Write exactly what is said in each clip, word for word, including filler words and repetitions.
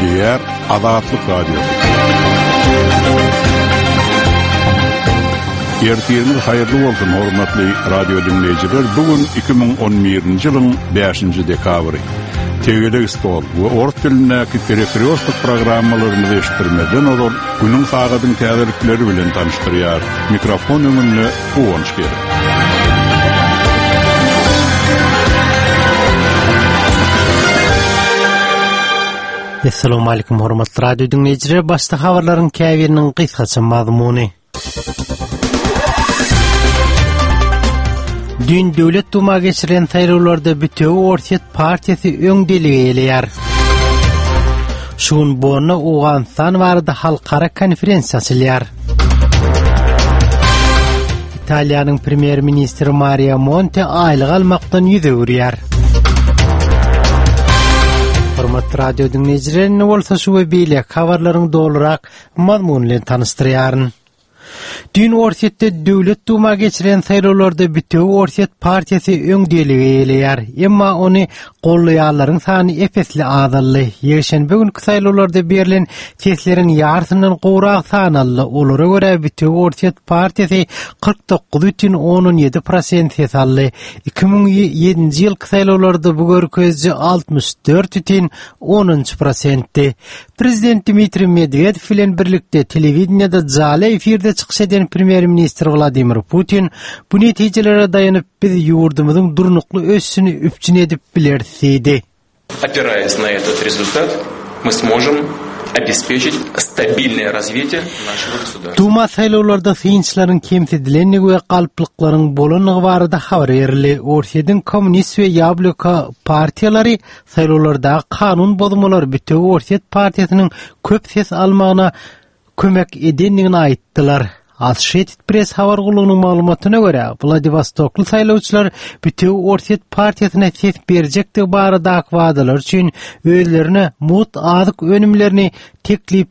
Diğer Azatlık Radyosu. Ertiriniz hayırlı olsun hormatly radio dinleyijiler. Bugün iki bin on birinji ýylyň beşinji dekabry. Tegele stol we ort dilindäki periferioslyk programmalaryny eşitdirmeden olur. Günüň sagatyň täzelikleri bilen tanıştyrýar. Mikrofon öňünde Uwonç gelir. Assalamu alaykum hormatly radio dinleyijiler. Başda habarlaryň käbiriniň gysgaça mazmuny. Dün Döwlet Duma geçiren saýrowlarda Bütöw Orsiýet partiýasy öňdeligi eleýär. Şuň bonu Owganistan barada halkara konferensiýa açylýar. Italiýanyň premier ministri Mario Monti aýlyk almakdan ýüze görýär. Hormatly radio dinleyijiler, bolsa şu we beýle habarlaryň dolurak mazmuny bilen tanıştyrýaryn. Dün Orsiýetde Döwlet Duma geçiren saýrowlarda Bütöw Orsiýet partiýasy öňdeligi eleýär. Emma ony gollaýanlaryň sany epesli azally. Ýeşenbe günkü saýrowlarda berilen seslerin ýarsynyň gowrak sanally. Olara görä Bütöw Orsiýet partiýasy kırk dokuz бүтүн on ýedi prosent ses aldy. iki bin ýedinji ýylky saýrowlarda bu görkezji altmış dört бүтүn on prosentdi. Prezident Dmitri Medvedev bilen birlikde telewizionda jaly efirde çykyş eden Premier Minister Vladimir Putin bu netijelere dayanıp biz ýurdumyzyň durnukly ösüni üpçün edip bilerdi. Опираясь на этот результат, мы сможем обеспечить стабильное развитие нашего государства. Duma saýlawlarda synçlaryň kemsedilenligi we galplyklaryň bolanyny barada habar berildi. Orsiýetiň Kommunist we Ýabloka partiýalary saýlawlarda kanun bozmalar Bütöw Orsiýet partiýasynyň köp ses almagyna kömek edenligini aýtdylar. Associated Press habar gulugynyň maglumatyna görä, Vladivostokly saýlawçylar Bütöw Orsiýet partiýasyna ses berjekdi barada wadalar üçin özlerine mut azyk önümlerini teklip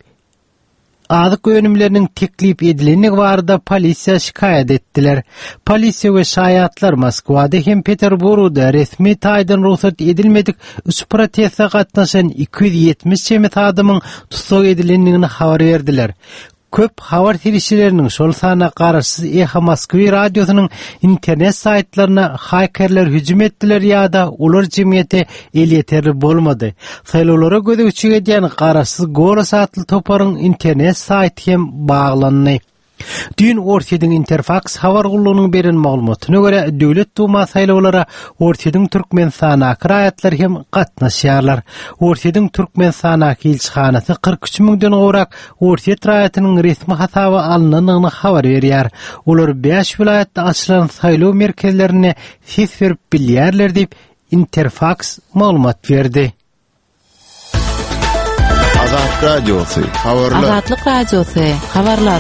azyk önümleriniň teklip edilenligi barada polisiýa şikaýat etdiler. Polisiýa we şaýatlar Moskwada hem Peterburgda resmi taýdan ruhsat edilmedik üç protestde gatnaşan iki yüz ýetmiş çemet adamyň tutsak edilenligini habar berdiler. Köp habar telişçilerinin şol sana garaşsız Eha Moskwy radiosynyň internet saýtlaryna hakerler hüjüm etdiler ýa-da ular jemgyýete el ýeterli bolmady. Saýlawlara gödegçi edýän garaşsız Golos atly toparyň internet saýty hem baglandy. Dün Orsiýetiň Interfax habar gulugynyň beren maglumatyna görä Döwlet Duma saýlawlara Orsiýetiň Türkmenistan'aky raýatlar hem gatnaşýarlar. Orsiýetiň Türkmenistanaky elçihanasy kırk üç miňden gowrak Orsiýet raýatynyň resmi hasaby alnanyny habar berýär. Olar beş vilayatda açylan saýlaw merkezlerine ses berip bilýärler diýip Interfax maglumat berdi. Azatlyk Radiosu habarlar. Azatlyk Radiosu habarlar.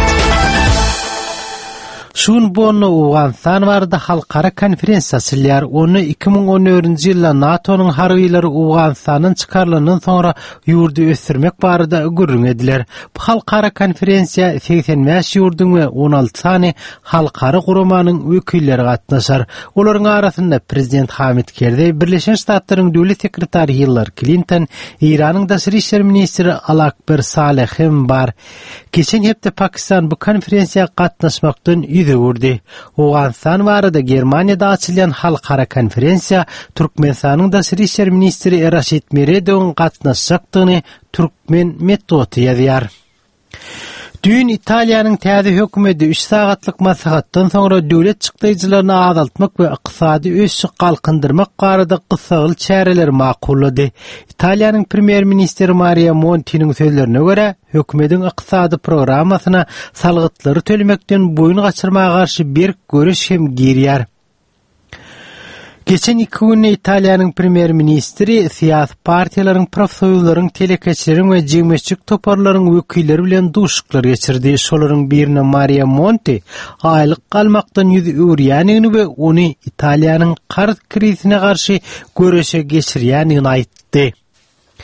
Şuň bonu Owganistan barada halkara konferensiýa açylýar. Ony iki bin on dördünji ýylda NATO'nyň harbiýleri Owganistanyň çykarlygyndan soňra ýurdu ösürmek barada gürrüň ediler. Bu halkara konferensiýa seksen beş ýurdun we on alty sany halkara guramanyň wekilleri gatnaşar. Olaryň arasynda Prezident Hamid Karzai, Birleşen Ştatlaryň döwlet sekretary Hillary Clinton, Iranyň daşary işler ministri Alakber Saleh bar. Geçen hepde Pakistan bu konferensiýa gatnaşmakdan ýüze gördi. Owganistan barada Germaniýada açylan halkara konferensiýa Türkmenistanyň daşary işler ministri Raşid Meredowyň gatnaşjakdygyny Türkmen Metodi ýazýar. Dün Italiýanyň täze hökümeti üç sagatlyk maslahatdan soňra döwlet çykdyjylaryny azaltmak we ykdysady ösüş galkındyrmak barada gysagyl çäreler makullady. Italiýanyň premier ministri Mario Monti'niň sözlerine görä, hökümetiň ykdysady programasyna salgytlary tölemekden boyun gaçyrmaga garşy bir görüş hem girýär. Geçen iki gün İtalya'nın premier ministri siyasi partiýalaryň, profsoýuzlaryň, telekeçileriň we jemgyýetçilik toparlaryň wekilleri bilen duşuklar geçirdi. Şolaryň birine Mario Monti aýlyk galmakdan ýüz öwrýänligini we ony Italiýanyň karz krizine garşy göreşe geçirýänligini aýtdy.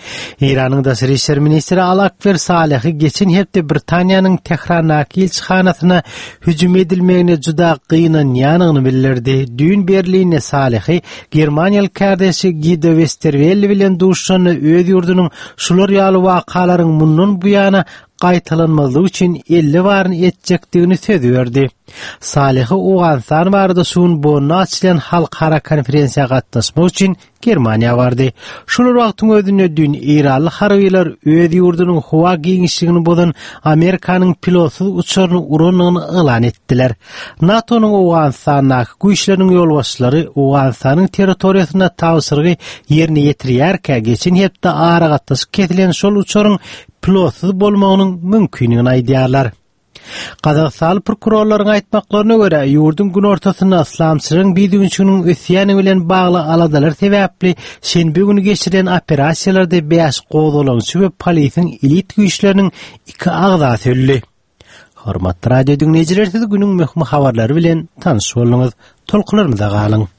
İran'ın da Sırışır Ministri Al-Akber Salehi geçen hepde Britanya'nın Tehran'daki elçixanasyna hücum edilmegine juda kıyınan yanıgını bildirdi. Düğün Berlin'e Salehi Germaniyalı kardeşi Guido Westerwelle bilen duşanı öz yurdunun şular ýaly wakalaryn mundan bu yana qaytalanmalygy üçin elli baryn etjekdigini söz berdi. Salehi Uganstan barada suun bonna açylan halkara konferensiýa gatnaşmak üçin Germaniýa bardy. Şular wagtyň özünde dün İranly harbylar öz ýurdunyň howa giňişligini bodan Amerikanyň pilotsuz uçaryny uranyny elan etdiler. NATO'nun Uganstandaky güýçleriň ýolbaşçylary Uganstanyň territoriýasyna tabsyrgy ýerine ýetirýärkä geçen hepde ara gatnaşyp ketilen şol uçaryň pilotsuz bolmagynyň mümkinligini aýdýarlar. Kazakistan prokurorlaryň aýtmaklaryna görä, ýurdun gün ortasyna islamçylaryň bidiňçiniň ösýäni bilen bagly aladalar sebäpli şenbe güni geçirilen operasiýalarda beş gozalançy we polisiň elit güýçleriniň iki agzasy öldü. Hormatly radio dinleýijiler, siz günüň möhüm habarlary bilen tanyş boldunuz. Tolkularymyza galyň.